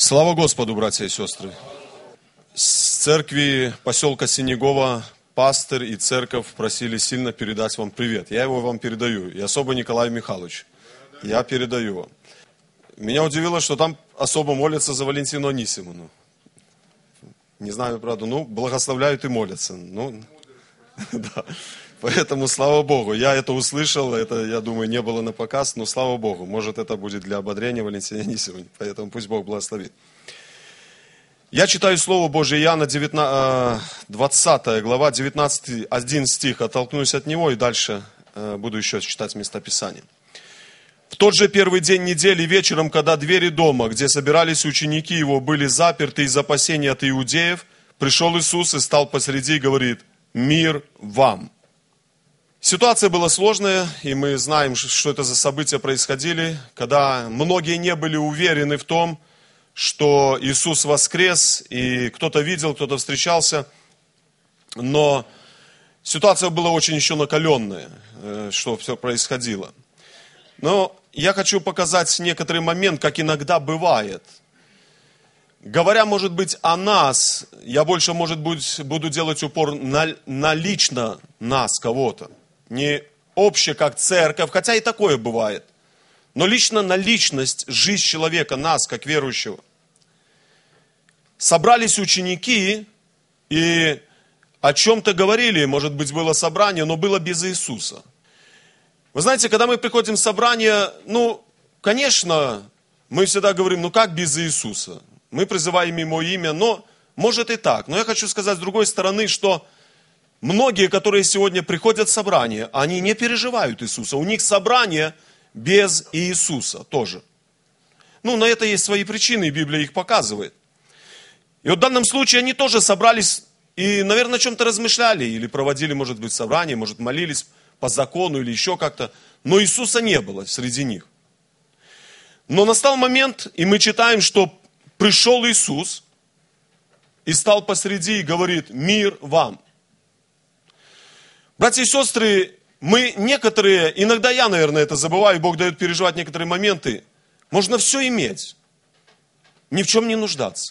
Слава Господу, братья и сестры! С церкви поселка Синегова пастырь и церковь просили сильно передать вам привет. Я его вам передаю. И особо Николаю Михайловичу. Я передаю вам. Меня удивило, что там особо молятся за Валентину Анисимовну. Не знаю, правда, благословляют и молятся. Да. Поэтому, слава Богу, я это услышал, это, я думаю, не было на показ, но слава Богу, может, это будет для ободрения Валентине Анисимовне, поэтому пусть Бог благословит. Я читаю Слово Божие, Иоанна 20 глава, 19 стих, оттолкнусь от него и дальше буду еще читать местописание. В тот же первый день недели вечером, когда двери дома, где собирались ученики его, были заперты из опасения от иудеев, пришел Иисус и стал посреди и говорит: «Мир вам». Ситуация была сложная, и мы знаем, что это за события происходили, когда многие не были уверены в том, что Иисус воскрес, и кто-то видел, кто-то встречался, но ситуация была очень еще накаленная, что все происходило. Но я хочу показать некоторый момент, как иногда бывает. Говоря, может быть, о нас, я больше, может быть, буду делать упор на лично нас, кого-то. Не обще, как церковь, хотя и такое бывает. Но лично на личность, жизнь человека, нас, как верующего. Собрались ученики и о чем-то говорили, может быть, было собрание, но было без Иисуса. Вы знаете, когда мы приходим в собрание, конечно, мы всегда говорим, как без Иисуса? Мы призываем Его имя, но может и так. Но я хочу сказать с другой стороны, что многие, которые сегодня приходят в собрание, они не переживают Иисуса. У них собрание без Иисуса тоже. На это есть свои причины, и Библия их показывает. И вот в данном случае они тоже собрались и, наверное, о чем-то размышляли, или проводили, может быть, собрание, может, молились по закону или еще как-то. Но Иисуса не было среди них. Но настал момент, и мы читаем, что пришел Иисус и стал посреди и говорит: «Мир вам». Братья и сестры, мы некоторые, иногда я, наверное, это забываю, Бог дает переживать некоторые моменты. Можно все иметь, ни в чем не нуждаться.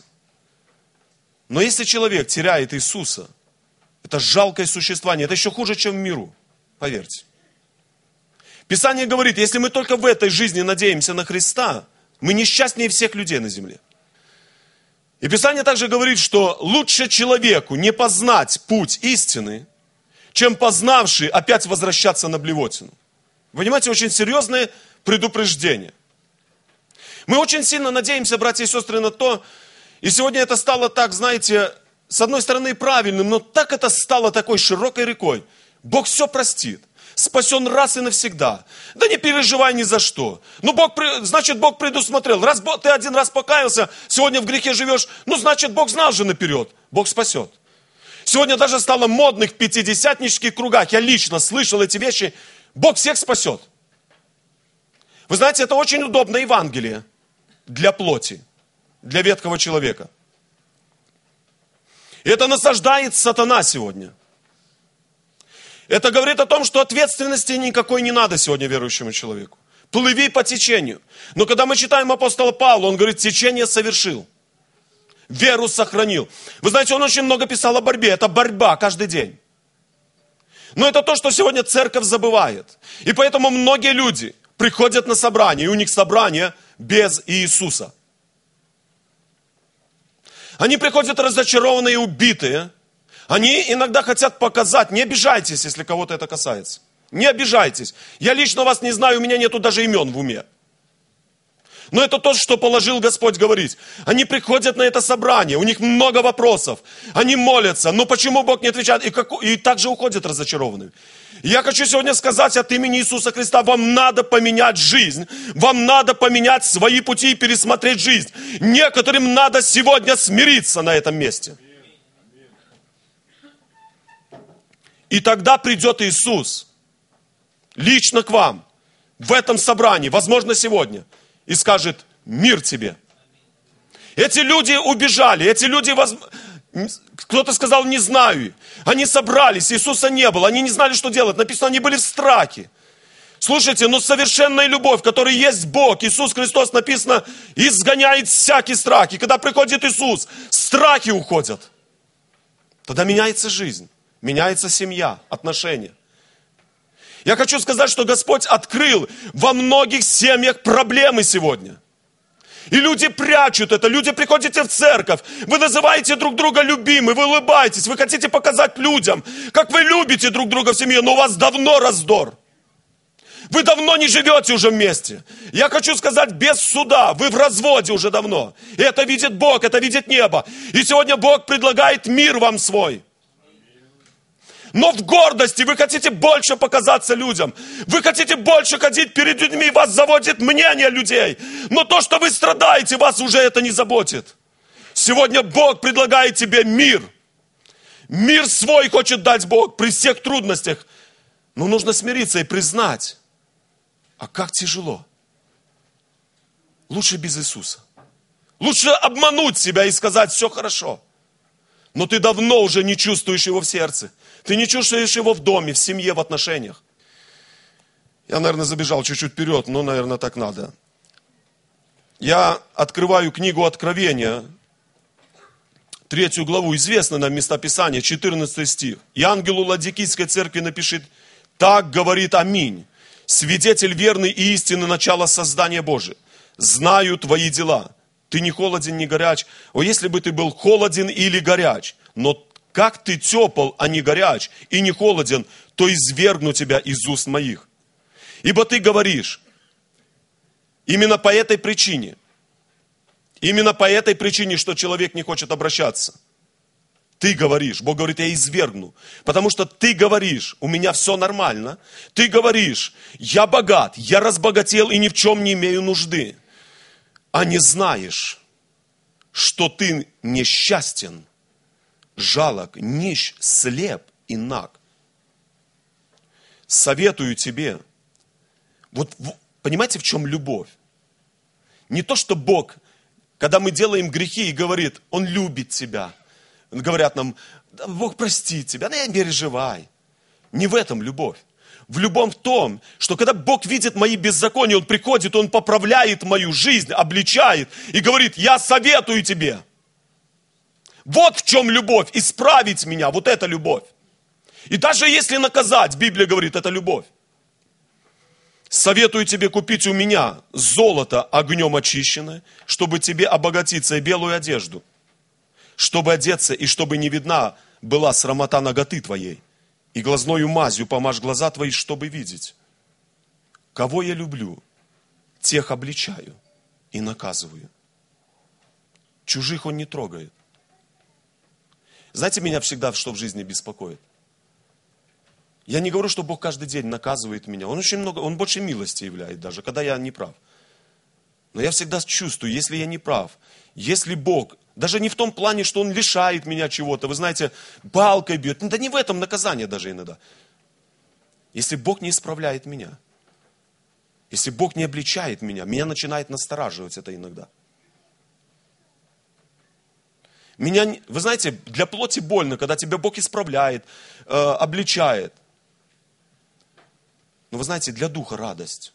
Но если человек теряет Иисуса, это жалкое существование, это еще хуже, чем в миру, поверьте. Писание говорит, если мы только в этой жизни надеемся на Христа, мы несчастнее всех людей на земле. И Писание также говорит, что лучше человеку не познать путь истины, чем познавший опять возвращаться на блевотину. Понимаете, очень серьезное предупреждение. Мы очень сильно надеемся, братья и сестры, на то, и сегодня это стало так, знаете, с одной стороны правильным, но так это стало такой широкой рекой. Бог все простит. Спасен раз и навсегда. Да не переживай ни за что. Значит, Бог предусмотрел. Раз ты один раз покаялся, сегодня в грехе живешь, значит, Бог знал же наперед. Бог спасет. Сегодня даже стало модных в пятидесятнических кругах. Я лично слышал эти вещи. Бог всех спасет. Вы знаете, это очень удобно Евангелие для плоти, для ветхого человека. И это насаждает сатана сегодня. Это говорит о том, что ответственности никакой не надо сегодня верующему человеку. Плыви по течению. Но когда мы читаем апостола Павла, он говорит, течение совершил. Веру сохранил. Вы знаете, он очень много писал о борьбе. Это борьба каждый день. Но это то, что сегодня церковь забывает. И поэтому многие люди приходят на собрание, и у них собрание без Иисуса. Они приходят разочарованные и убитые. Они иногда хотят показать, не обижайтесь, если кого-то это касается. Не обижайтесь. Я лично вас не знаю, у меня нету даже имен в уме. Но это то, что положил Господь говорить. Они приходят на это собрание, у них много вопросов. Они молятся, но почему Бог не отвечает? И также уходят разочарованными. Я хочу сегодня сказать от имени Иисуса Христа, вам надо поменять жизнь. Вам надо поменять свои пути и пересмотреть жизнь. Некоторым надо сегодня смириться на этом месте. И тогда придет Иисус лично к вам в этом собрании, возможно, сегодня, и скажет: мир тебе. Эти люди убежали, эти люди, кто-то сказал, не знаю. Они собрались, Иисуса не было, они не знали, что делать. Написано, они были в страхе. Слушайте, но совершенная любовь, в которой есть Бог, Иисус Христос, написано, изгоняет всякий страх. И когда приходит Иисус, страхи уходят. Тогда меняется жизнь, меняется семья, отношения. Я хочу сказать, что Господь открыл во многих семьях проблемы сегодня. И люди прячут это, люди приходите в церковь, вы называете друг друга любимым, вы улыбаетесь, вы хотите показать людям, как вы любите друг друга в семье, но у вас давно раздор. Вы давно не живете уже вместе. Я хочу сказать, без суда, вы в разводе уже давно. И это видит Бог, это видит небо. И сегодня Бог предлагает мир вам свой. Но в гордости вы хотите больше показаться людям. Вы хотите больше ходить перед людьми, вас заводит мнение людей. Но то, что вы страдаете, вас уже это не заботит. Сегодня Бог предлагает тебе мир. Мир свой хочет дать Бог при всех трудностях. Но нужно смириться и признать. А как тяжело. Лучше без Иисуса. Лучше обмануть себя и сказать, все хорошо. Но ты давно уже не чувствуешь Его в сердце. Ты не чувствуешь Его в доме, в семье, в отношениях. Я, наверное, забежал чуть-чуть вперед, но, наверное, так надо. Я открываю книгу Откровения, 3 главу, известно нам местописание, 14 стих. И ангелу Ладикийской церкви напишет, так говорит Аминь, свидетель верный и истинный начала создания Божия. Знаю твои дела. Ты не холоден, не горяч. О, если бы ты был холоден или горяч, но как ты тепл, а не горяч, и не холоден, то извергну тебя из уст моих. Ибо ты говоришь, именно по этой причине, что человек не хочет обращаться. Ты говоришь, Бог говорит, я извергну. Потому что ты говоришь, у меня все нормально. Ты говоришь, я богат, я разбогател и ни в чем не имею нужды. А не знаешь, что ты несчастен, жалок, нищ, слеп и наг. Советую тебе, вот понимаете, в чем любовь? Не то, что Бог, когда мы делаем грехи и говорит, Он любит тебя. Говорят нам, да, Бог простит тебя, да не переживай. Не в этом любовь. В любом в том, что когда Бог видит мои беззакония, Он приходит, Он поправляет мою жизнь, обличает и говорит, я советую тебе. Вот в чем любовь, исправить меня, вот это любовь. И даже если наказать, Библия говорит, это любовь. Советую тебе купить у меня золото огнем очищенное, чтобы тебе обогатиться, и белую одежду, чтобы одеться, и чтобы не видна была срамота наготы твоей. И глазною мазью помажь глаза твои, чтобы видеть. Кого я люблю, тех обличаю и наказываю. Чужих Он не трогает. Знаете, меня всегда что в жизни беспокоит? Я не говорю, что Бог каждый день наказывает меня. Он очень много, Он больше милости являет даже, когда я не прав. Но я всегда чувствую, если я не прав, если Бог, даже не в том плане, что Он лишает меня чего-то, вы знаете, палкой бьет, да не в этом наказание даже иногда. Если Бог не исправляет меня, если Бог не обличает меня начинает настораживать это иногда. Вы знаете, для плоти больно, когда тебя Бог исправляет, обличает. Но вы знаете, для духа радость.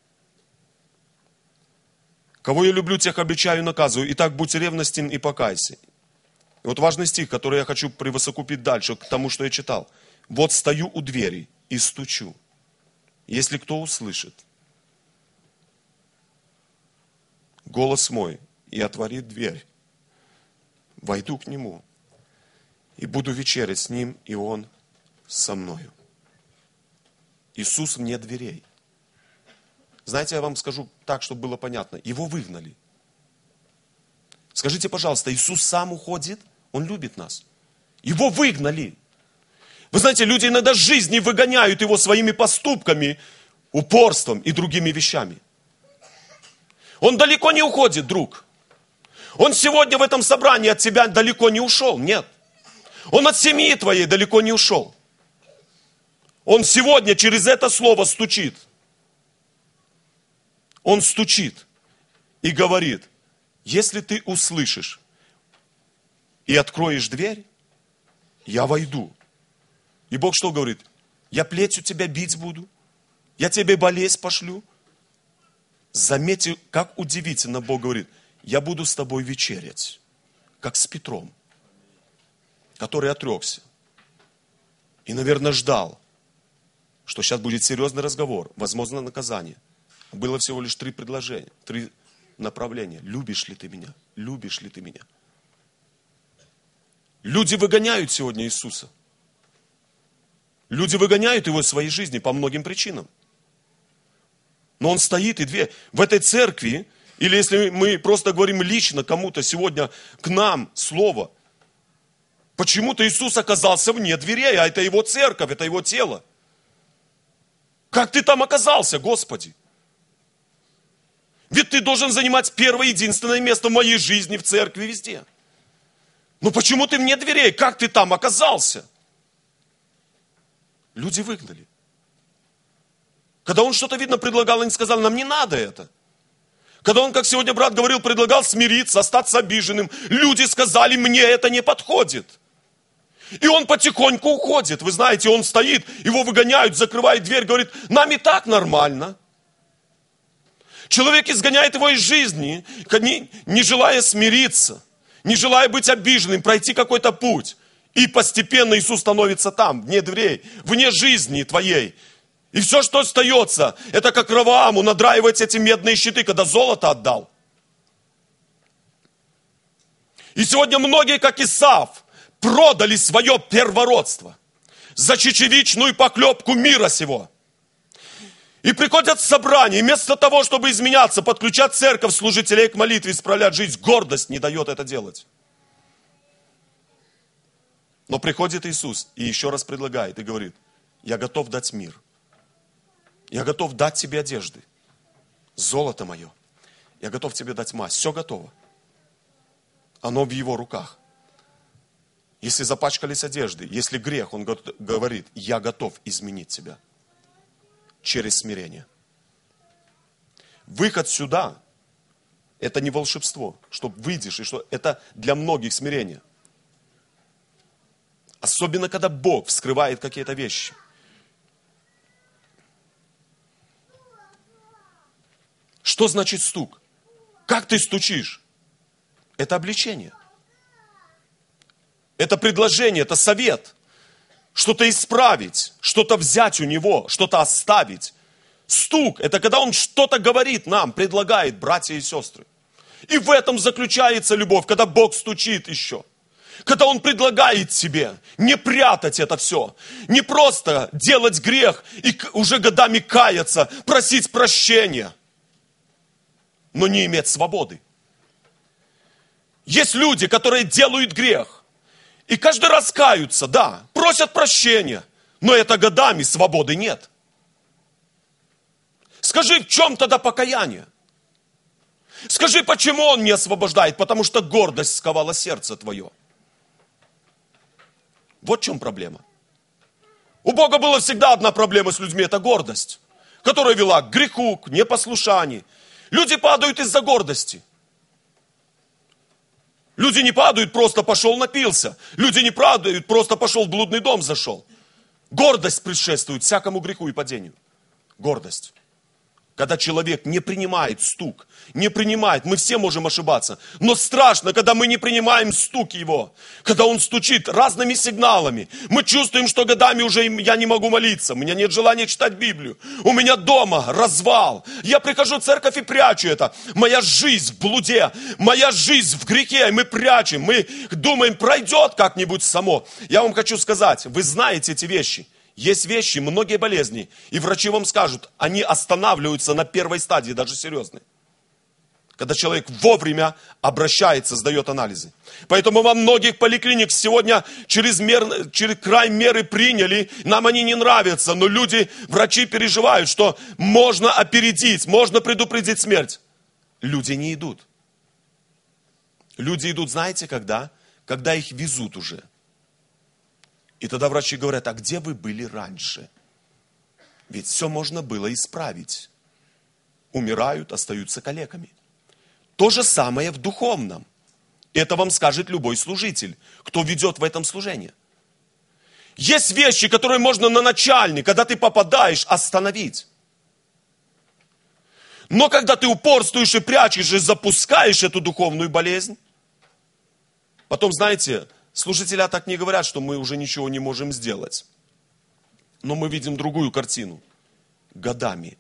Кого я люблю, тех обличаю и наказываю. Итак, будь ревностен и покайся. И вот важный стих, который я хочу присовокупить дальше к тому, что я читал. Вот стою у двери и стучу. Если кто услышит голос мой и отворит дверь, войду к нему и буду вечерять с ним, и он со мною. Иисус вне дверей. Знаете, я вам скажу так, чтобы было понятно. Его выгнали. Скажите, пожалуйста, Иисус сам уходит? Он любит нас. Его выгнали. Вы знаете, люди иногда с жизни выгоняют Его своими поступками, упорством и другими вещами. Он далеко не уходит, друг. Он сегодня в этом собрании от тебя далеко не ушел. Нет. Он от семьи твоей далеко не ушел. Он сегодня через это слово стучит. Он стучит и говорит, если ты услышишь и откроешь дверь, я войду. И Бог что говорит? Я плетью тебя бить буду. Я тебе болезнь пошлю. Заметьте, как удивительно Бог говорит. Я буду с тобой вечерять, как с Петром, который отрекся. И, наверное, ждал, что сейчас будет серьезный разговор, возможно, наказание. Было всего лишь 3 предложения, 3 направления. Любишь ли ты меня? Любишь ли ты меня? Люди выгоняют сегодня Иисуса. Люди выгоняют Его из своей жизни по многим причинам. Но Он стоит и в этой церкви, или если мы просто говорим лично кому-то сегодня, к нам слово, почему-то Иисус оказался вне дверей, а это Его церковь, это Его тело. Как ты там оказался, Господи? Ведь ты должен занимать первое, единственное место в моей жизни, в церкви, везде. Но почему ты вне дверей? Как ты там оказался? Люди выгнали. Когда он что-то, видно, предлагал, они сказали, нам не надо это. Когда он, как сегодня брат говорил, предлагал смириться, остаться обиженным, люди сказали, мне это не подходит. И он потихоньку уходит. Вы знаете, он стоит, его выгоняют, закрывает дверь, говорит, нам и так нормально. Человек изгоняет его из жизни, не желая смириться, не желая быть обиженным, пройти какой-то путь. И постепенно Иисус становится там, вне дверей, вне жизни твоей. И все, что остается, это как Равааму надраивать эти медные щиты, когда золото отдал. И сегодня многие, как Исав, продали свое первородство за чечевичную поклепку мира сего. И приходят в собрание, и вместо того, чтобы изменяться, подключать церковь, служителей к молитве, исправлять жизнь, гордость не дает это делать. Но приходит Иисус и еще раз предлагает и говорит, я готов дать мир. Я готов дать тебе одежды, золото мое. Я готов тебе дать мазь. Все готово. Оно в его руках. Если запачкались одежды, если грех, он говорит, я готов изменить тебя. Через смирение. Выход сюда, это не волшебство, что выйдешь, и что это для многих смирение. Особенно, когда Бог вскрывает какие-то вещи. Что значит стук? Как ты стучишь? Это обличение. Это предложение, это совет. Что-то исправить, что-то взять у него, что-то оставить. Стук – это когда он что-то говорит нам, предлагает, братья и сестры. И в этом заключается любовь, когда Бог стучит еще. Когда Он предлагает тебе не прятать это все, не просто делать грех и уже годами каяться, просить прощения, но не иметь свободы. Есть люди, которые делают грех, и каждый раз каются, да, просят прощения, но это годами свободы нет. Скажи, в чем тогда покаяние? Скажи, почему Он не освобождает? Потому что гордость сковала сердце твое. Вот в чем проблема. У Бога была всегда одна проблема с людьми, это гордость, которая вела к греху, к непослушанию. Люди падают из-за гордости. Люди не падают, просто пошел напился. Люди не падают, просто пошел в блудный дом зашел. Гордость предшествует всякому греху и падению. Гордость. Когда человек не принимает стук, не принимает, мы все можем ошибаться, но страшно, когда мы не принимаем стук его, когда он стучит разными сигналами. Мы чувствуем, что годами уже я не могу молиться, у меня нет желания читать Библию, у меня дома развал, я прихожу в церковь и прячу это. Моя жизнь в блуде, моя жизнь в грехе, и мы прячем, мы думаем, пройдет как-нибудь само. Я вам хочу сказать, вы знаете эти вещи. Есть вещи, многие болезни, и врачи вам скажут, они останавливаются на первой стадии, даже серьезные. Когда человек вовремя обращается, сдает анализы. Поэтому во многих поликлиниках сегодня через край меры приняли, нам они не нравятся, но люди, врачи переживают, что можно опередить, можно предупредить смерть. Люди не идут. Люди идут, знаете, когда? Когда их везут уже. И тогда врачи говорят, а где вы были раньше? Ведь все можно было исправить. Умирают, остаются калеками. То же самое в духовном. Это вам скажет любой служитель, кто ведет в этом служение. Есть вещи, которые можно на начальник, когда ты попадаешь, остановить. Но когда ты упорствуешь и прячешь, и запускаешь эту духовную болезнь, потом, знаете, служителя так не говорят, что мы уже ничего не можем сделать. Но мы видим другую картину. Годами,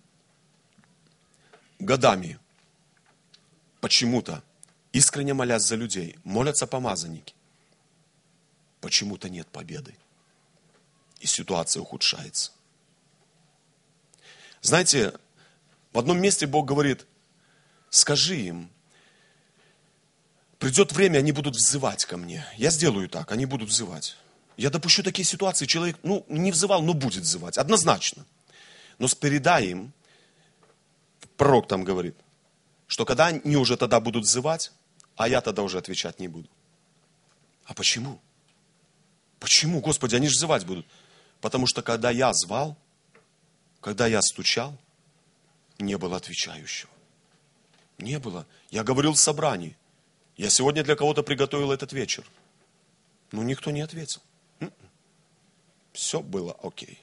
почему-то, искренне молясь за людей, молятся помазанники. Почему-то нет победы. И ситуация ухудшается. Знаете, в одном месте Бог говорит, скажи им, придет время, они будут взывать ко мне. Я сделаю так, они будут взывать. Я допущу такие ситуации, человек, не взывал, но будет взывать, однозначно. Но передай им, пророк там говорит, что когда они уже тогда будут взывать, а я тогда уже отвечать не буду. А почему? Почему, Господи, они же взывать будут? Потому что когда я звал, когда я стучал, не было отвечающего. Не было. Я говорил в собрании. Я сегодня для кого-то приготовил этот вечер. Но никто не ответил. Все было окей.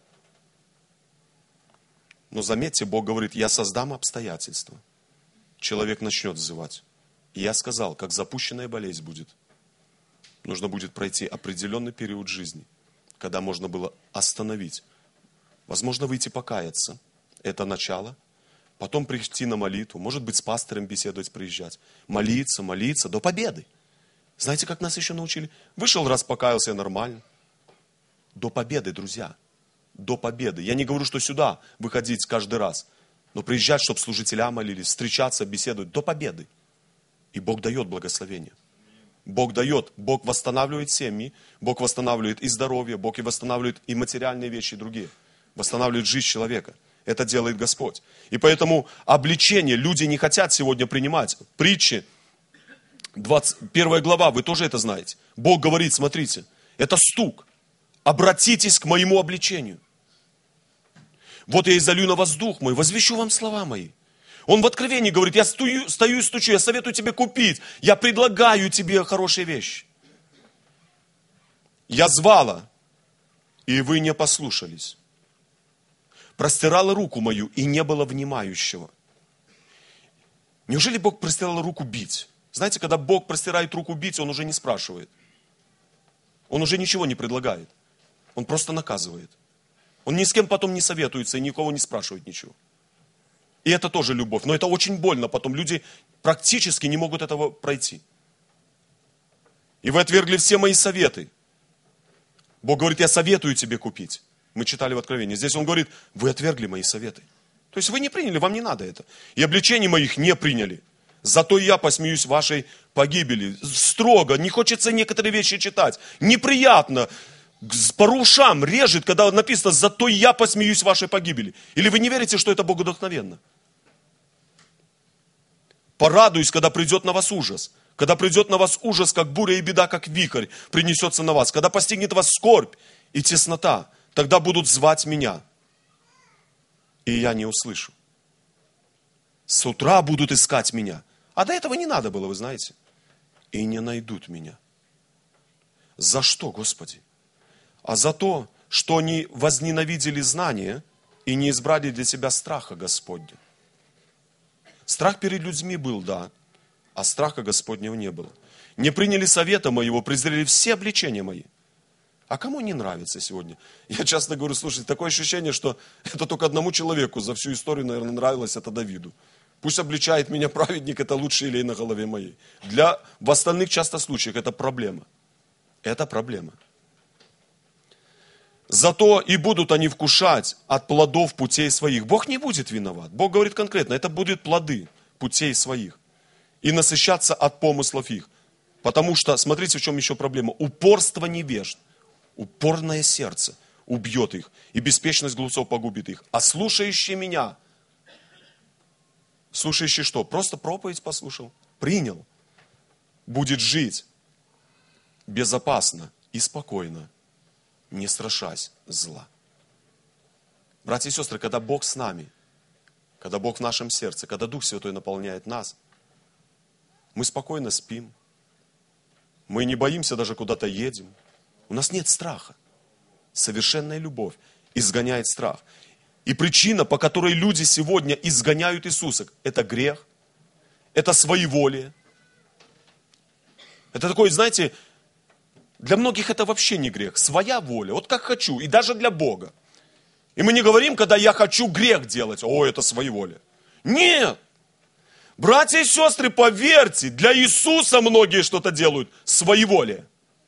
Но заметьте, Бог говорит, я создам обстоятельства. Человек начнет взывать. И я сказал, как запущенная болезнь будет. Нужно будет пройти определенный период жизни, когда можно было остановить. Возможно, выйти покаяться. Это начало. Потом прийти на молитву. Может быть, с пастором беседовать, приезжать. Молиться до победы. Знаете, как нас еще научили? Вышел раз, покаялся, нормально. До победы, друзья. До победы. Я не говорю, что сюда выходить каждый раз. Но приезжать, чтобы служителя молились, встречаться, беседовать. До победы. И Бог дает благословение. Бог дает, Бог восстанавливает семьи, Бог восстанавливает и здоровье, Бог и восстанавливает и материальные вещи, и другие. Восстанавливает жизнь человека. Это делает Господь. И поэтому обличение люди не хотят сегодня принимать. Притчи, 21 глава, вы тоже это знаете. Бог говорит, смотрите, это стук. Обратитесь к моему обличению. Вот я изолью на вас дух мой, возвещу вам слова мои. Он в Откровении говорит, я стою и стучу, я советую тебе купить, я предлагаю тебе хорошие вещи. Я звала, и вы не послушались. Простирала руку мою, и не было внимающего. Неужели Бог простирал руку бить? Знаете, когда Бог простирает руку бить, Он уже не спрашивает. Он уже ничего не предлагает. Он просто наказывает. Он ни с кем потом не советуется и никого не спрашивает ничего. И это тоже любовь. Но это очень больно. Потом люди практически не могут этого пройти. И вы отвергли все мои советы. Бог говорит, я советую тебе купить. Мы читали в Откровении. Здесь Он говорит, вы отвергли мои советы. То есть вы не приняли, вам не надо это. И обличений моих не приняли. Зато я посмеюсь вашей погибели. Строго, не хочется некоторые вещи читать. Неприятно. По ушам режет, когда написано, зато я посмеюсь вашей погибели. Или вы не верите, что это богодухновенно? Порадуюсь, когда придет на вас ужас. Когда придет на вас ужас, как буря и беда, как вихрь принесется на вас. Когда постигнет вас скорбь и теснота, тогда будут звать меня. И я не услышу. С утра будут искать меня. А до этого не надо было, вы знаете. И не найдут меня. За что, Господи? А за то, что они возненавидели знания и не избрали для себя страха Господня. Страх перед людьми был, да, а страха Господнего не было. Не приняли совета моего, презрели все обличения мои. А кому не нравится сегодня? Я часто говорю, слушайте, такое ощущение, что это только одному человеку за всю историю, наверное, нравилось, это Давиду. Пусть обличает меня праведник, это лучший елей на голове моей. В остальных часто случаях это проблема. Это проблема. Зато и будут они вкушать от плодов путей своих. Бог не будет виноват. Бог говорит конкретно, это будут плоды путей своих. И насыщаться от помыслов их. Потому что, смотрите, в чем еще проблема. Упорство невежд, упорное сердце убьет их. И беспечность глупцов погубит их. А слушающий меня, слушающий что? Просто проповедь послушал, принял. Будет жить безопасно и спокойно, не страшась зла. Братья и сестры, когда Бог с нами, когда Бог в нашем сердце, когда Дух Святой наполняет нас, мы спокойно спим, мы не боимся, даже куда-то едем. У нас нет страха. Совершенная любовь изгоняет страх. И причина, по которой люди сегодня изгоняют Иисуса, это грех, это своеволие. Это такое, знаете, для многих это вообще не грех, своя воля, вот как хочу, и даже для Бога. И мы не говорим, когда я хочу грех делать, о, это своеволие. Нет! Братья и сестры, поверьте, для Иисуса многие что-то делают, своеволие.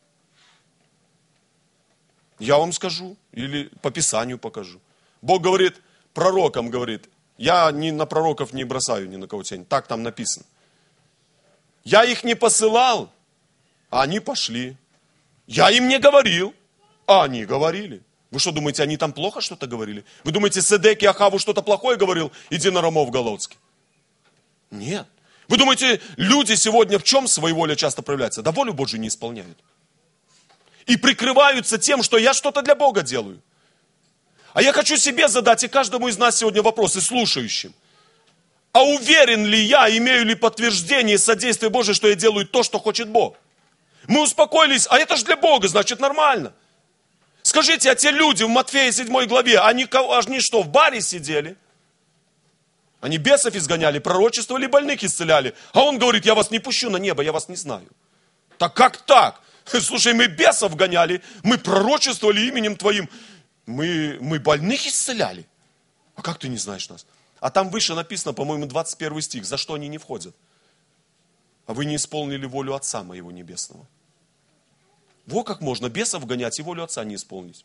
Я вам скажу, или по Писанию покажу. Бог говорит, пророкам говорит, я ни на пророков не бросаю ни на кого тень, так там написано. Я их не посылал, а они пошли. Я им не говорил, а они говорили. Вы что думаете, они там плохо что-то говорили? Вы думаете, Седек и Ахаву что-то плохое говорил, иди на Рамов Голодский? Нет. Вы думаете, люди сегодня в чем своеволие часто проявляется? Да волю Божию не исполняют. И прикрываются тем, что я что-то для Бога делаю. А я хочу себе задать и каждому из нас сегодня вопросы слушающим. А уверен ли я, имею ли подтверждение содействия Божие, что я делаю то, что хочет Бог? Мы успокоились, а это же для Бога, значит нормально. Скажите, а те люди в Матфея 7 главе, они что, в баре сидели? Они бесов изгоняли, пророчествовали, больных исцеляли. А он говорит, я вас не пущу на небо, я вас не знаю. Так как так? Слушай, мы бесов гоняли, мы пророчествовали именем Твоим. Мы больных исцеляли. А как ты не знаешь нас? А там выше написано, по-моему, 21 стих, за что они не входят. А вы не исполнили волю Отца Моего Небесного. Во как можно бесов гонять и волю Отца не исполнить.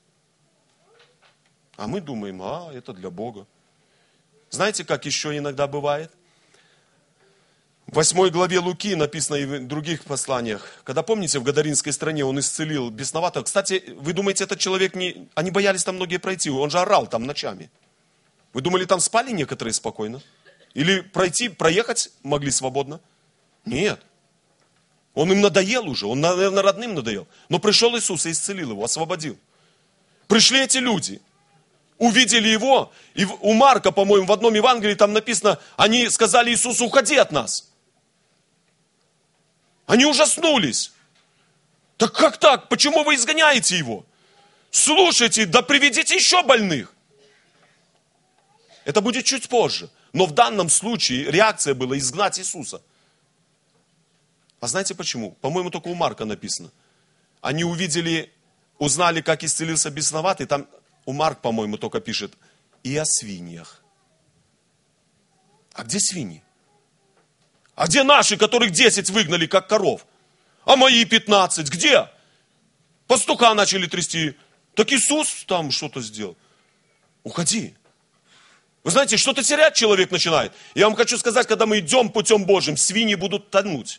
А мы думаем, это для Бога. Знаете, как еще иногда бывает? В 8 главе Луки написано и в других посланиях, когда, помните, в Гадаринской стране он исцелил бесноватого. Кстати, вы думаете, этот человек не... Они боялись там многие пройти, он же орал там ночами. Вы думали, там спали некоторые спокойно? Или проехать могли свободно? Нет. Он им надоел уже, он, наверное, родным надоел. Но пришел Иисус и исцелил его, освободил. Пришли эти люди, увидели его, и у Марка, по-моему, в одном Евангелии там написано, они сказали Иисусу, уходи от нас. Они ужаснулись. Так как так? Почему вы изгоняете его? Слушайте, да приведите еще больных. Это будет чуть позже. Но в данном случае реакция была изгнать Иисуса. А знаете почему? По-моему, только у Марка написано. Они узнали, как исцелился бесноватый. Там у Марка, по-моему, только пишет, и о свиньях. А где свиньи? А где наши, которых 10 выгнали, как коров? А мои 15? Где? Пастуха начали трясти. Так Иисус там что-то сделал. Уходи. Вы знаете, что-то терять человек начинает. Я вам хочу сказать, когда мы идем путем Божьим, свиньи будут тонуть.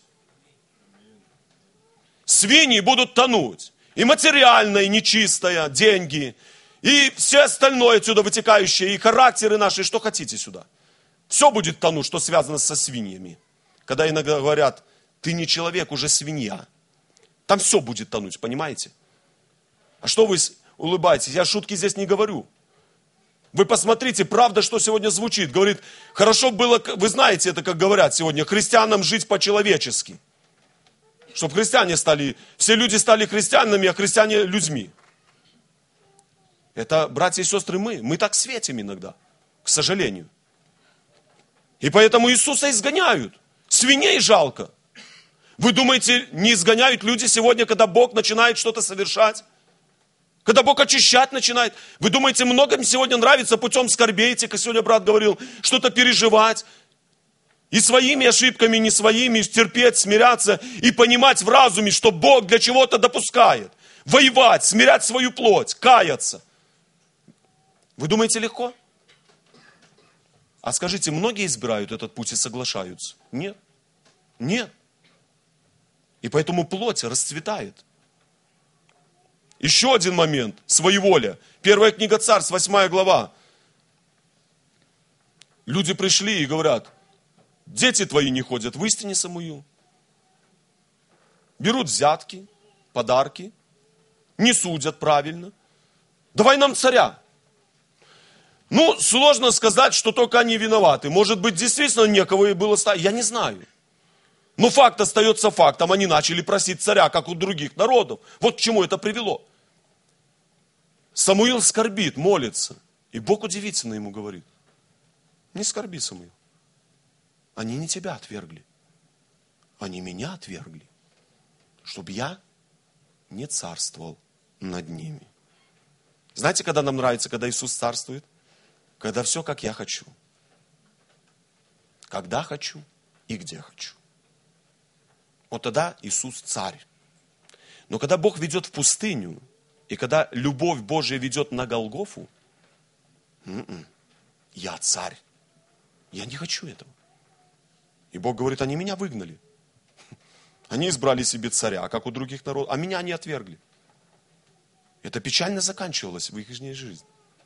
Свиньи будут тонуть. И материальное, и нечистое, деньги, и все остальное отсюда вытекающее, и характеры наши, что хотите сюда. Все будет тонуть, что связано со свиньями. Когда иногда говорят, ты не человек, уже свинья. Там все будет тонуть, понимаете? А что вы улыбаетесь? Я шутки здесь не говорю. Вы посмотрите, правда, что сегодня звучит. Говорит, хорошо было, вы знаете это, как говорят сегодня, христианам жить по-человечески. Чтобы христиане стали, все люди стали христианами, а христиане людьми. Это, братья и сестры, мы так светим иногда, к сожалению. И поэтому Иисуса изгоняют. Свиней жалко. Вы думаете, не изгоняют люди сегодня, когда Бог начинает что-то совершать? Когда Бог очищать начинает? Вы думаете, многим сегодня нравится путем скорбей, как сегодня брат говорил, что-то переживать? И своими ошибками, не своими, терпеть, смиряться и понимать в разуме, что Бог для чего-то допускает. Воевать, смирять свою плоть, каяться. Вы думаете, легко? А скажите, многие избирают этот путь и соглашаются? Нет. Нет. И поэтому плоть расцветает. Еще один момент. Своеволие. Первая книга Царств, 8 глава. Люди пришли и говорят, дети твои не ходят в истине, Самуил. Берут взятки, подарки, не судят правильно. Давай нам царя. Ну, сложно сказать, что только они виноваты. Может быть, действительно некого и было ставить. Я не знаю. Но факт остается фактом. Они начали просить царя, как у других народов. Вот к чему это привело. Самуил скорбит, молится. И Бог удивительно ему говорит: не скорби, Самуил. Они не тебя отвергли. Они меня отвергли, чтобы я не царствовал над ними. Знаете, когда нам нравится, когда Иисус царствует? Когда все, как я хочу. Когда хочу и где хочу. Вот тогда Иисус царь. Но когда Бог ведет в пустыню, и когда любовь Божия ведет на Голгофу, я царь. Я не хочу этого. И Бог говорит: они меня выгнали. Они избрали себе царя, как у других народов, а меня они отвергли. Это печально заканчивалось в их жизни.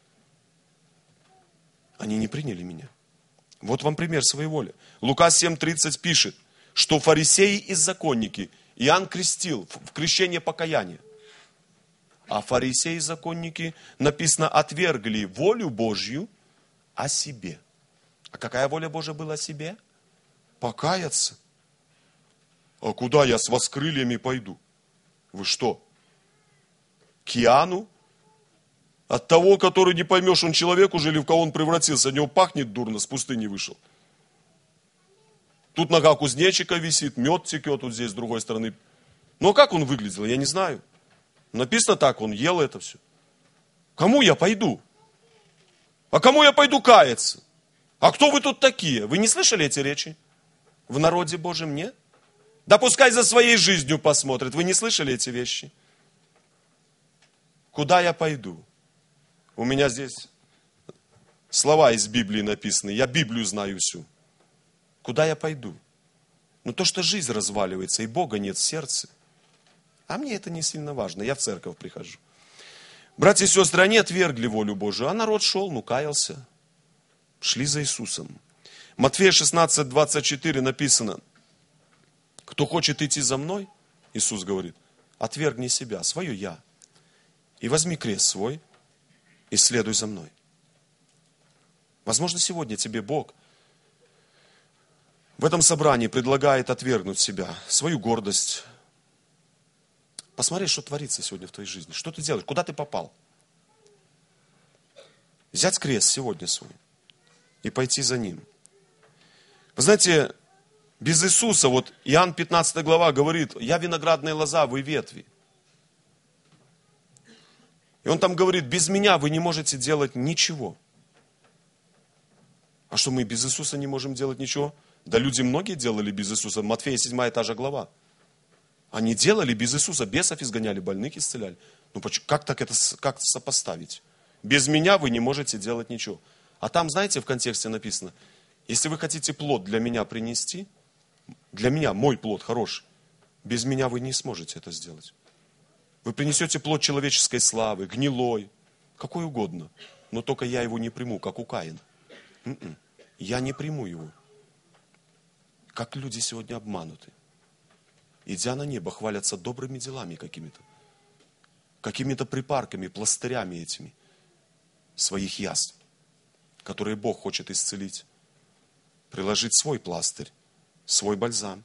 Они не приняли меня. Вот вам пример своей воли. Лука 7:30 пишет, что фарисеи и законники Иоанн крестил в крещение покаяния. А фарисеи и законники, написано, отвергли волю Божью о себе. А какая воля Божья была о себе? Покаяться. А куда я с воскрыльями пойду? Вы что? К Иоанну? От того, который не поймешь, он человек уже или в кого он превратился. От него пахнет дурно, с пустыни вышел. Тут нога кузнечика висит, мед текет вот здесь, с другой стороны. Ну, а как он выглядел, я не знаю. Написано так, он ел это все. Кому я пойду? А кому я пойду каяться? А кто вы тут такие? Вы не слышали эти речи? В народе Божьем нет? Да пускай за своей жизнью посмотрят. Вы не слышали эти вещи? Куда я пойду? У меня здесь слова из Библии написаны. Я Библию знаю всю. Куда я пойду? Ну то, что жизнь разваливается, и Бога нет в сердце. А мне это не сильно важно. Я в церковь прихожу. Братья и сестры, они отвергли волю Божию. А народ шел, каялся. Шли за Иисусом. Матфея 16:24 написано: кто хочет идти за мной, Иисус говорит, отвергни себя, свое я, и возьми крест свой, и следуй за мной. Возможно, сегодня тебе Бог в этом собрании предлагает отвергнуть себя, свою гордость. Посмотри, что творится сегодня в твоей жизни. Что ты делаешь? Куда ты попал? Взять крест сегодня свой и пойти за ним. Вы знаете, без Иисуса, вот Иоанн 15 глава говорит: я виноградная лоза, вы ветви. И он там говорит: без меня вы не можете делать ничего. А что, мы без Иисуса не можем делать ничего? Да люди многие делали без Иисуса. Матфея 7 та же глава. Они делали без Иисуса, бесов изгоняли, больных исцеляли. Ну как так это сопоставить? Без меня вы не можете делать ничего. А там, знаете, в контексте написано: если вы хотите плод для меня принести, для меня мой плод хороший, без меня вы не сможете это сделать. Вы принесете плод человеческой славы, гнилой, какой угодно, но только я его не приму, как у Каина. Я не приму его. Как люди сегодня обмануты. Идя на небо, хвалятся добрыми делами какими-то припарками, пластырями этими своих язв, которые Бог хочет исцелить. Приложить свой пластырь, свой бальзам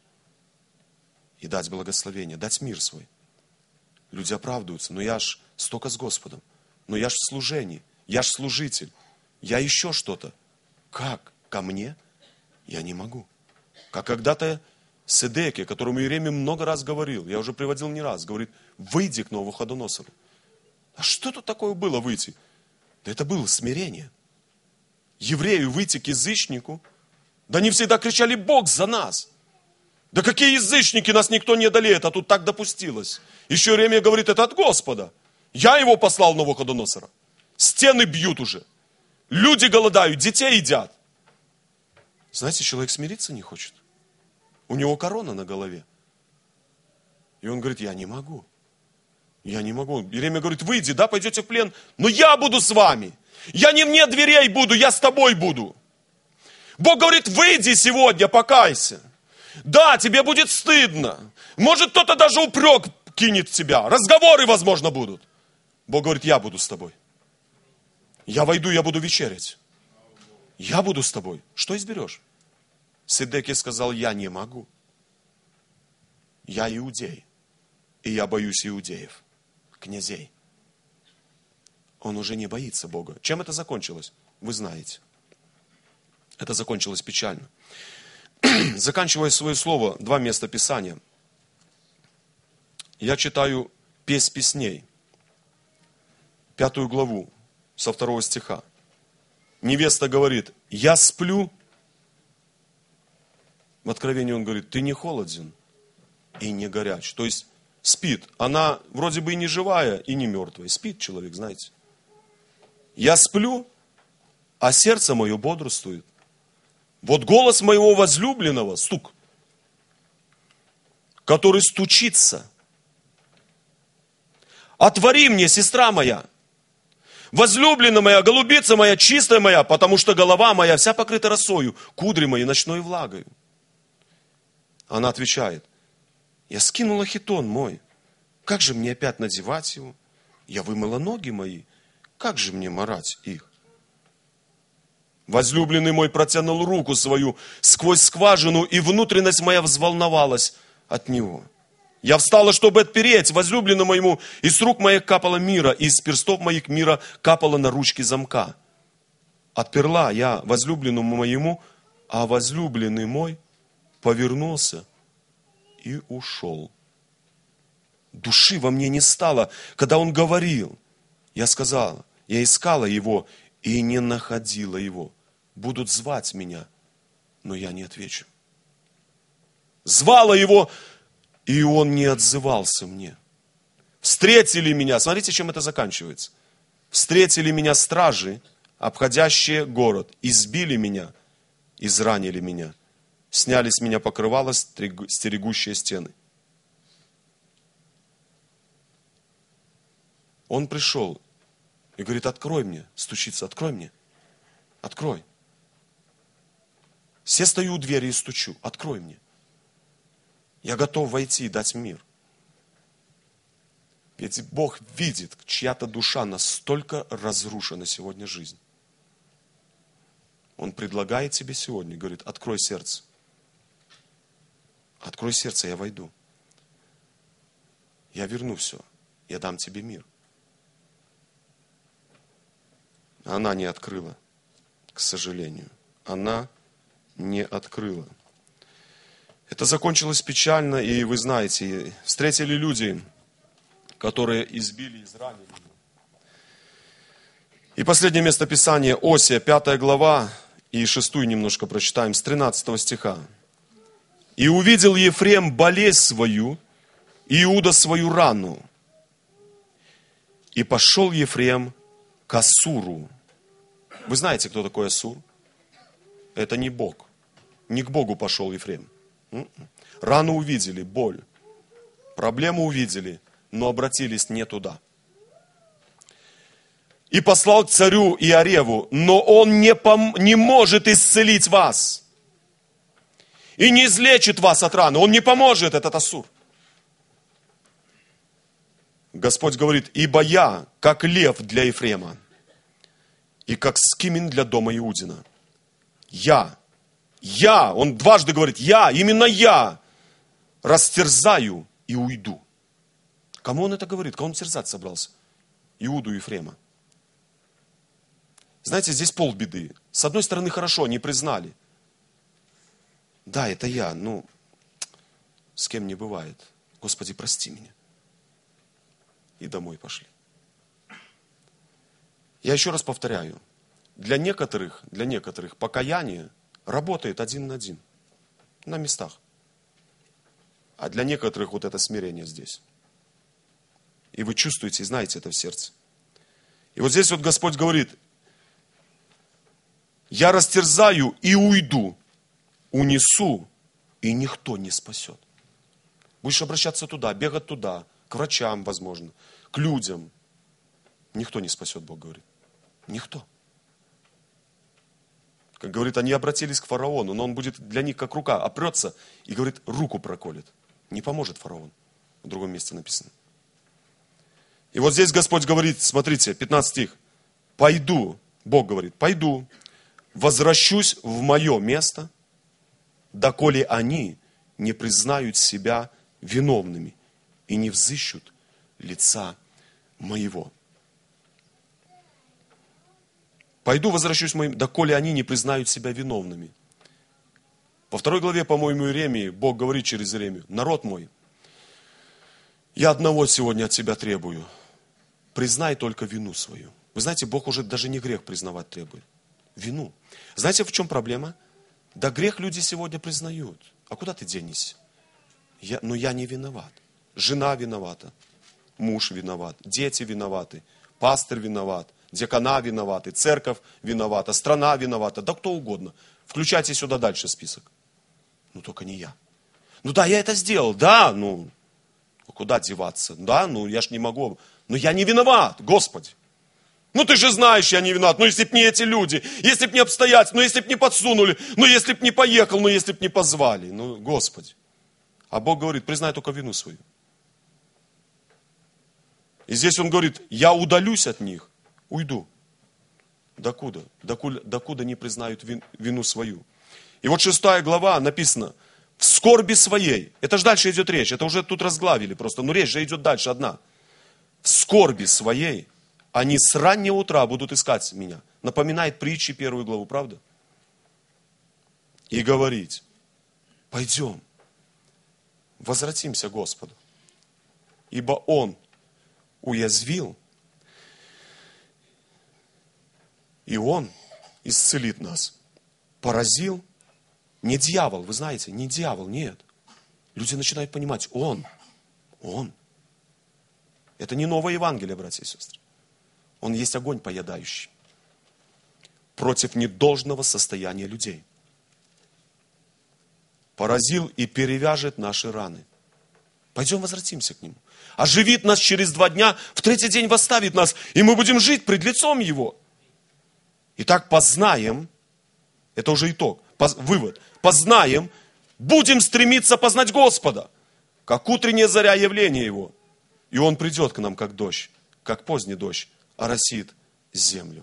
и дать благословение, дать мир свой. Люди оправдываются: но я ж столько с Господом, но я ж в служении, я ж служитель, я еще что-то. Как? Ко мне? Я не могу. Как когда-то Седекия, которому Иеремия много раз говорил, я уже приводил не раз, говорит: выйди к Навуходоносору. А что тут такое было выйти? Да это было смирение. Еврею выйти к язычнику, да не всегда кричали: Бог за нас. Да какие язычники, нас никто не одолеет, а тут так допустилось. Еще Иеремия говорит: это от Господа. Я его послал Навуходоносора. Стены бьют уже. Люди голодают, детей едят. Знаете, человек смириться не хочет. У него корона на голове. И он говорит: я не могу. Я не могу. Иеремия говорит: выйди, да, пойдете в плен, но я буду с вами. Я не вне дверей буду, я с тобой буду. Бог говорит: выйди сегодня, покайся. Да, тебе будет стыдно. Может, кто-то даже упрек кинет в тебя. Разговоры, возможно, будут. Бог говорит: я буду с тобой. Я войду, я буду вечерять. Я буду с тобой. Что изберешь? Седекия сказал: я не могу. Я иудей. И я боюсь иудеев, князей. он уже не боится Бога. Чем это закончилось? Вы знаете. Это закончилось печально. Заканчивая свое слово, 2 места Писания. Я читаю Песнь песней, 5 главу, со 2 стиха. Невеста говорит: я сплю. В Откровении он говорит: ты не холоден и не горяч. То есть спит. Она вроде бы и не живая, и не мертвая. Спит человек, знаете. Я сплю, а сердце мое бодрствует. Вот голос моего возлюбленного, стук, который стучится. Отвори мне, сестра моя, возлюбленная моя, голубица моя, чистая моя, потому что голова моя вся покрыта росою, кудри мои ночной влагою. Она отвечает: я скинула хитон мой, как же мне опять надевать его? Я вымыла ноги мои, как же мне марать их? Возлюбленный мой протянул руку свою сквозь скважину, и внутренность моя взволновалась от него. Я встала, чтобы отпереть возлюбленному моему, и с рук моих капало мира, и из перстов моих мира капало на ручки замка. Отперла я возлюбленному моему, а возлюбленный мой повернулся и ушел. Души во мне не стало, когда он говорил. Я сказала, я искала его и не находила его. Будут звать меня, но я не отвечу. Звала его, и он не отзывался мне. Встретили меня, смотрите, чем это заканчивается. Встретили меня стражи, обходящие город, избили меня, изранили меня. Сняли с меня покрывало, стерегущие стены. Он пришел и говорит: открой мне, стучится, открой мне, открой. Все стою у двери и стучу, открой мне. Я готов войти и дать мир. Ведь Бог видит, чья-то душа настолько разрушена сегодня жизнь. Он предлагает тебе сегодня, говорит: открой сердце. Открой сердце, я войду. Я верну все, я дам тебе мир. Она не открыла, к сожалению. Она не открыла. Это закончилось печально, и вы знаете, встретили люди, которые избили, изранили. И последнее место Писания, Осия, 5 глава, и 6 немножко прочитаем, с 13 стиха. «И увидел Ефрем болезнь свою, и Иуда свою рану. И пошел Ефрем к Ассуру». Вы знаете, кто такой Ассур? Это не Бог. Не к Богу пошел Ефрем. Рану увидели, боль. Проблему увидели, но обратились не туда. «И послал к царю Иареву, но он не может исцелить вас. И не излечит вас от раны. Он не поможет, этот Ассур». Господь говорит: «Ибо я, как лев для Ефрема, и как скимин для дома Иудина. Я, он дважды говорит, именно я, растерзаю и уйду». Кому он это говорит? Кому он терзать собрался? Иуду и Ефрема. Знаете, здесь полбеды. С одной стороны, хорошо, они признали. Да, это я, с кем не бывает. Господи, прости меня. И домой пошли. Я еще раз повторяю. Для некоторых покаяние работает 1 на 1. На местах. А для некоторых вот это смирение здесь. И вы чувствуете, и знаете это в сердце. И вот здесь вот Господь говорит: я растерзаю и уйду, унесу, и никто не спасет. Будешь обращаться туда, бегать туда, к врачам, возможно, к людям. Никто не спасет, Бог говорит. Никто. Как говорит, они обратились к фараону, но он будет для них как рука, опрется и говорит, руку проколет. Не поможет фараон. В другом месте написано. И вот здесь Господь говорит, смотрите, 15 стих. Пойду, Бог говорит, пойду, возвращусь в мое место, доколе они не признают себя виновными и не взыщут лица моего. Пойду, возвращусь к моим, доколе они не признают себя виновными. Во 2 главе, по-моему, Иеремии, Бог говорит через Иеремию: народ мой, я одного сегодня от тебя требую. Признай только вину свою. Вы знаете, Бог уже даже не грех признавать требует. Вину. Знаете, в чем проблема? Да грех люди сегодня признают. А куда ты денешься? Я не виноват. Жена виновата. Муж виноват. Дети виноваты. Пастырь виноват. Диакона виноваты. Церковь виновата. Страна виновата. Да кто угодно. Включайте сюда дальше список. Ну только не я. Ну да, я это сделал. Да, куда деваться? Да, я ж не могу. Но я не виноват, Господи. Ну ты же знаешь, я не виноват. Ну если б не эти люди, если б не обстоятельства, если б не подсунули, если б не поехал, если б не позвали. Господи. А Бог говорит: признай только вину свою. И здесь Он говорит: я удалюсь от них, уйду. Докуда? Докуда не признают вину свою. И вот 6 глава написано: в скорби своей. Это же дальше идет речь. Это уже тут разглавили просто. Но речь же идет дальше одна. В скорби своей они с раннего утра будут искать меня. Напоминает притчи 1 главу, правда? И говорить: пойдем, возвратимся к Господу. Ибо Он уязвил, и Он исцелит нас. Поразил. Не дьявол, вы знаете, не дьявол, нет. Люди начинают понимать: Он. Это не новое Евангелие, братья и сестры. Он есть огонь поедающий против недолжного состояния людей. Поразил и перевяжет наши раны. Пойдем возвратимся к Нему. Оживит нас через 2 дня, в 3-й день восставит нас, и мы будем жить пред лицом Его. Итак, познаем, это уже итог, вывод. Познаем, будем стремиться познать Господа, как утренняя заря явления Его. И Он придет к нам, как дождь, как поздний дождь, оросит землю.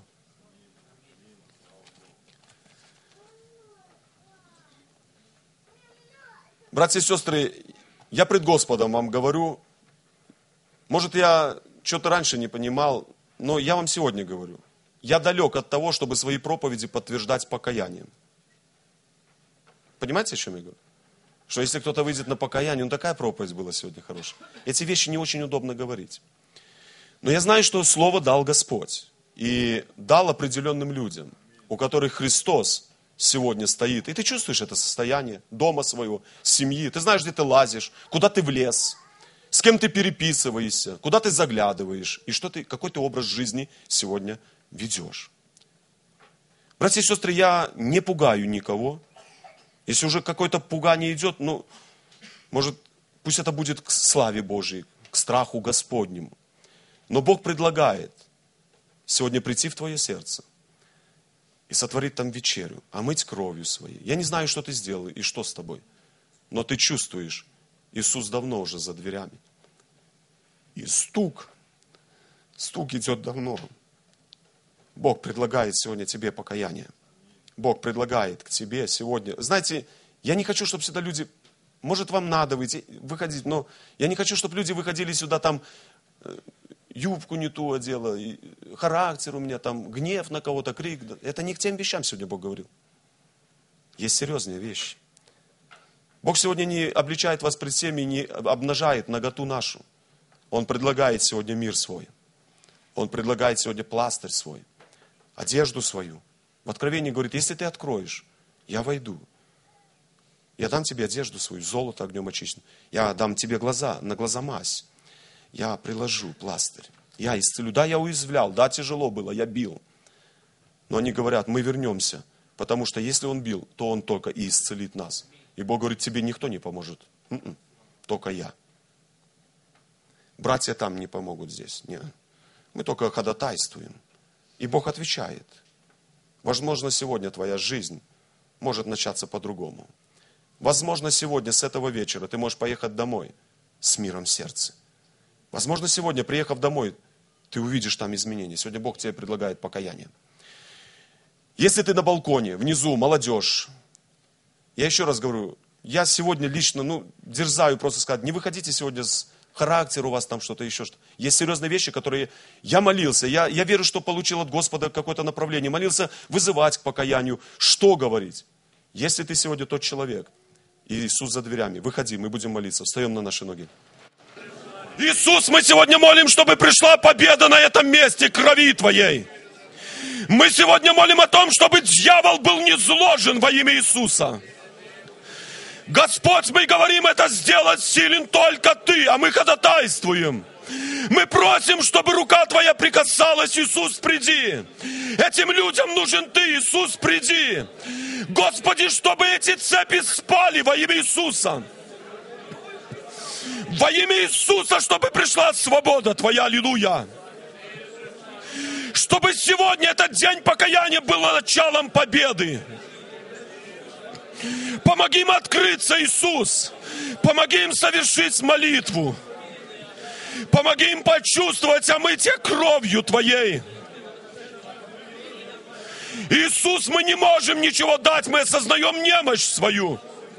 Братья и сестры, я пред Господом вам говорю, может, я что-то раньше не понимал, но я вам сегодня говорю. Я далек от того, чтобы свои проповеди подтверждать покаянием. Понимаете, о чем я говорю? Что если кто-то выйдет на покаяние, такая проповедь была сегодня хорошая. Эти вещи не очень удобно говорить. Но я знаю, что Слово дал Господь. И дал определенным людям, у которых Христос сегодня стоит. И ты чувствуешь это состояние дома своего, семьи. Ты знаешь, где ты лазишь, куда ты влез, с кем ты переписываешься, куда ты заглядываешь. И какой ты образ жизни сегодня ведешь. Братья и сестры, я не пугаю никого. Если уже какое-то пугание идет, может, пусть это будет к славе Божьей, к страху Господнему. Но Бог предлагает сегодня прийти в твое сердце и сотворить там вечерю, омыть кровью своей. Я не знаю, что ты сделал и что с тобой, но ты чувствуешь, Иисус давно уже за дверями. И стук идет давно. Бог предлагает сегодня тебе покаяние. Бог предлагает к тебе сегодня. Знаете, я не хочу, чтобы сюда люди, может, вам надо выходить, но я не хочу, чтобы люди выходили сюда там, юбку не ту одела, характер у меня там, гнев на кого-то, крик. Это не к тем вещам сегодня Бог говорил. Есть серьезные вещи. Бог сегодня не обличает вас пред всеми, не обнажает наготу нашу. Он предлагает сегодня мир свой. Он предлагает сегодня пластырь свой, одежду свою. В Откровении говорит: если ты откроешь, я войду. Я дам тебе одежду свою, золото огнем очищено. Я дам тебе на глаза мазь. Я приложу пластырь. Я исцелю. Да, я уязвлял, да, тяжело было, я бил. Но они говорят: мы вернемся. Потому что если Он бил, то Он только и исцелит нас. И Бог говорит: тебе никто не поможет. Только я. Братья там не помогут здесь. Нет. Мы только ходатайствуем. И Бог отвечает. Возможно, сегодня твоя жизнь может начаться по-другому. Возможно, сегодня с этого вечера ты можешь поехать домой с миром в сердце. Возможно, сегодня, приехав домой, ты увидишь там изменения. Сегодня Бог тебе предлагает покаяние. Если ты на балконе, внизу, молодежь, я еще раз говорю, я сегодня лично, дерзаю просто сказать, не выходите сегодня с характер у вас там что-то, еще что-то. Есть серьезные вещи, которые я молился. Я верю, что получил от Господа какое-то направление. Молился вызывать к покаянию. Что говорить? Если ты сегодня тот человек, и Иисус за дверями, выходи, мы будем молиться. Встаем на наши ноги. Иисус, мы сегодня молим, чтобы пришла победа на этом месте крови Твоей. Мы сегодня молим о том, чтобы дьявол был низложен во имя Иисуса. Господь, мы говорим, это сделать силен только Ты, а мы ходатайствуем. Мы просим, чтобы рука Твоя прикасалась. Иисус, приди. Этим людям нужен Ты, Иисус, приди. Господи, чтобы эти цепи спали во имя Иисуса. Во имя Иисуса, чтобы пришла свобода Твоя, аллилуйя. Чтобы сегодня этот день покаяния был началом победы. Помоги им открыться, Иисус. Помоги им совершить молитву. Помоги им почувствовать омытие кровью Твоей. Иисус, мы не можем ничего дать, мы осознаем немощь свою.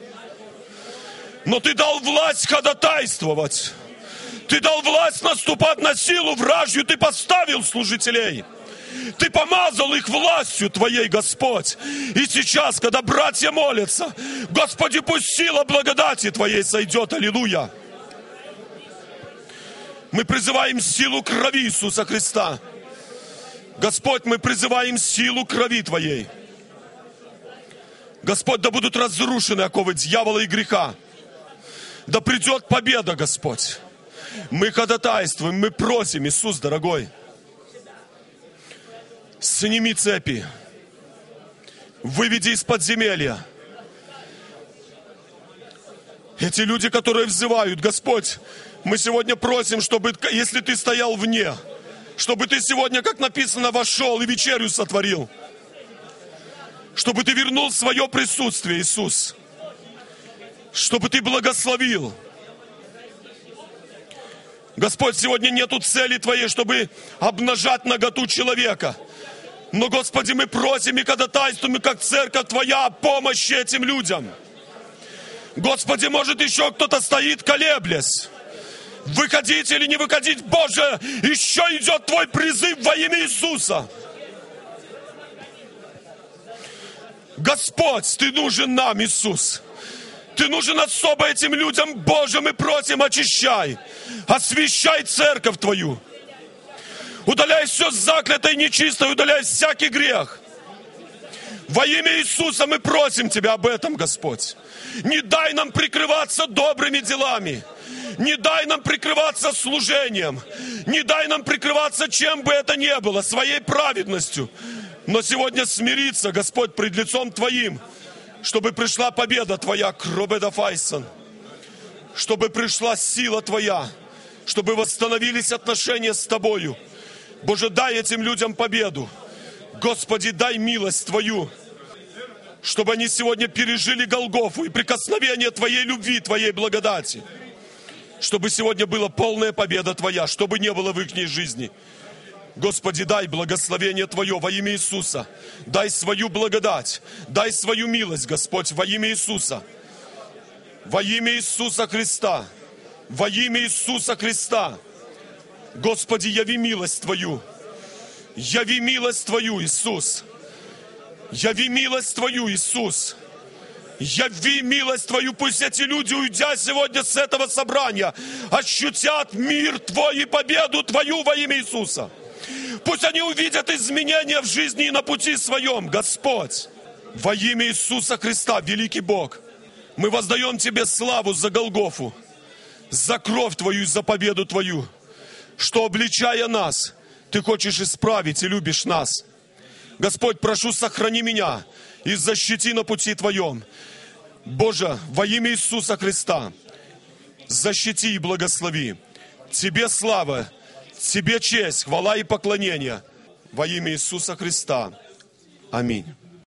Но Ты дал власть ходатайствовать. Ты дал власть наступать на силу вражью. Ты поставил служителей. Ты помазал их властью Твоей, Господь. И сейчас, когда братья молятся, Господи, пусть сила благодати Твоей сойдет. Аллилуйя. Мы призываем силу крови Иисуса Христа. Господь, мы призываем силу крови Твоей. Господь, да будут разрушены оковы дьявола и греха. Да придет победа, Господь. Мы ходатайствуем, мы просим, Иисус, дорогой. Сними цепи. Выведи из подземелья. Эти люди, которые взывают, Господь, мы сегодня просим, чтобы, если Ты стоял вне, чтобы Ты сегодня, как написано, вошел и вечерю сотворил. Чтобы Ты вернул свое присутствие, Иисус. Чтобы Ты благословил. Господь, сегодня нету цели Твоей, чтобы обнажать наготу человека. Но, Господи, мы просим и ходатайствуем, как церковь Твоя, о помощи этим людям. Господи, может, еще кто-то стоит, колеблясь. Выходить или не выходить, Боже, еще идет Твой призыв во имя Иисуса. Господь, Ты нужен нам, Иисус. Ты нужен особо этим людям, Боже, мы просим, очищай, освящай церковь Твою. Удаляй все заклятое и нечистое, удаляй всякий грех. Во имя Иисуса мы просим Тебя об этом, Господь. Не дай нам прикрываться добрыми делами. Не дай нам прикрываться служением. Не дай нам прикрываться чем бы это ни было, своей праведностью. Но сегодня смириться, Господь, пред лицом Твоим, чтобы пришла победа Твоя, Кробедафайсон. Чтобы пришла сила Твоя. Чтобы восстановились отношения с Тобою. Боже, дай этим людям победу. Господи, дай милость Твою, чтобы они сегодня пережили Голгофу и прикосновение Твоей любви, Твоей благодати. Чтобы сегодня была полная победа Твоя, чтобы не было в их жизни. Господи, дай благословение Твое во имя Иисуса. Дай свою благодать, дай свою милость, Господь, во имя Иисуса. Во имя Иисуса Христа. Во имя Иисуса Христа. Господи, яви милость Твою. Яви милость Твою, Иисус. Яви милость Твою, Иисус. Яви милость Твою. Пусть эти люди, уйдя сегодня с этого собрания, ощутят мир Твой и победу Твою во имя Иисуса. Пусть они увидят изменения в жизни и на пути своем, Господь. Во имя Иисуса Христа, великий Бог, мы воздаем Тебе славу за Голгофу, за кровь Твою и за победу Твою, что, обличая нас, Ты хочешь исправить и любишь нас. Господь, прошу, сохрани меня и защити на пути Твоем. Боже, во имя Иисуса Христа, защити и благослови. Тебе слава, Тебе честь, хвала и поклонение. Во имя Иисуса Христа. Аминь.